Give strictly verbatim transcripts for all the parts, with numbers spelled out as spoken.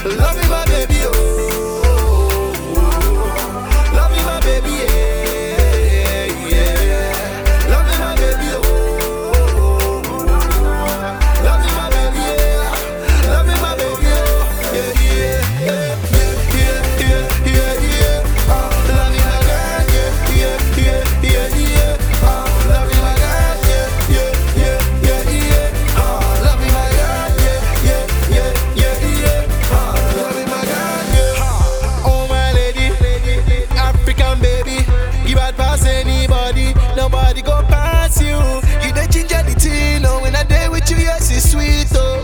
Love you, my baby, oh. Love you, my baby, yeah, yeah. Love you, my baby, oh. Love you, my baby, yeah. Love you, my baby, oh. Yeah, yeah, yeah, yeah, yeah, yeah, yeah. Oh, love you, my girl, yeah, yeah, yeah, yeah, yeah. Oh, love you, my girl, yeah, yeah, yeah, yeah, yeah. Oh, love you, my girl, yeah, yeah, yeah, yeah, yeah. Oh, love you, my girl, yeah. Oh, my lady, African baby, you bad pass anybody, nobody go pass you. You the ginger the tea, no, when I day with you, yes it's sweet, oh.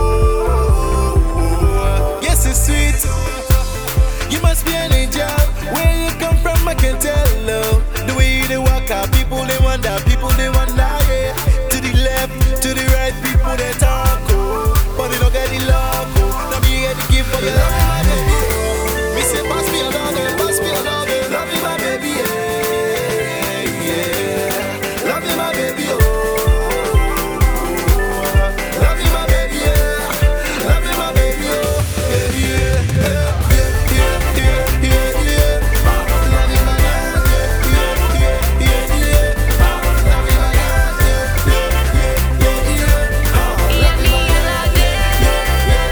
Oh, yes it's sweet. You must be an angel. Where you come from, I can tell. Oh. The way you they walk out, people they wonder, people they wonder, yeah. To the left, to the right, people they talk, oh. But they don't get the love, oh. Now me get the gift for your love, my baby, oh. Me say pass me another, pass me another. Love you, my baby, yeah, yeah. Love you, my baby, oh. Love you, my baby, yeah. Love you, my baby, oh. Yeah, yeah, yeah, yeah, yeah, yeah, yeah. Love you, my girl, yeah, yeah, yeah, yeah, yeah. Love you, my girl, yeah, yeah, yeah, yeah, yeah. Love you, my girl, yeah, yeah, yeah,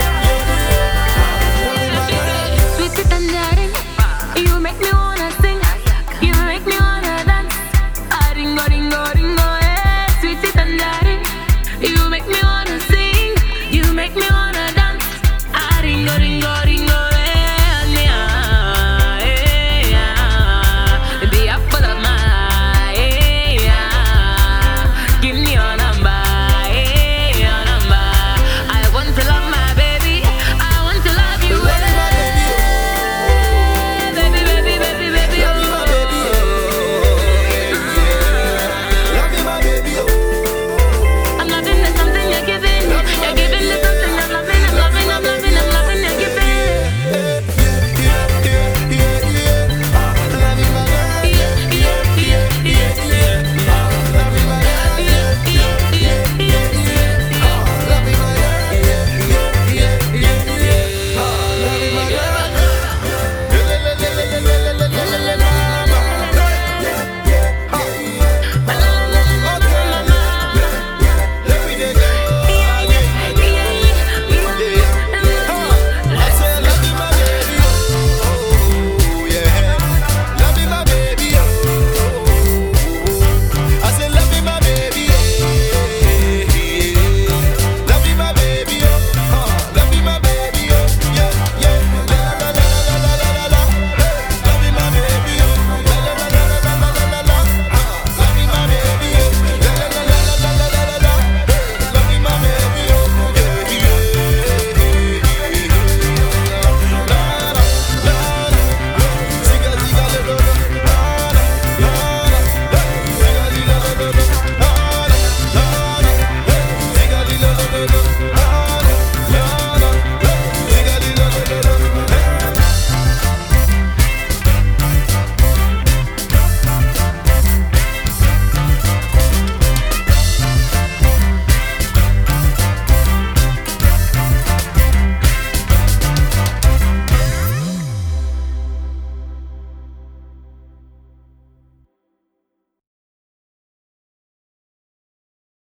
yeah, yeah. Sweet tangerine, you make me wanna sing, you make me wanna dance. Ah, ringo, ringo, ringo, eh. Sweet tangerine, you make me wanna sing, you make me wanna dance. Ah, ringo, ringo.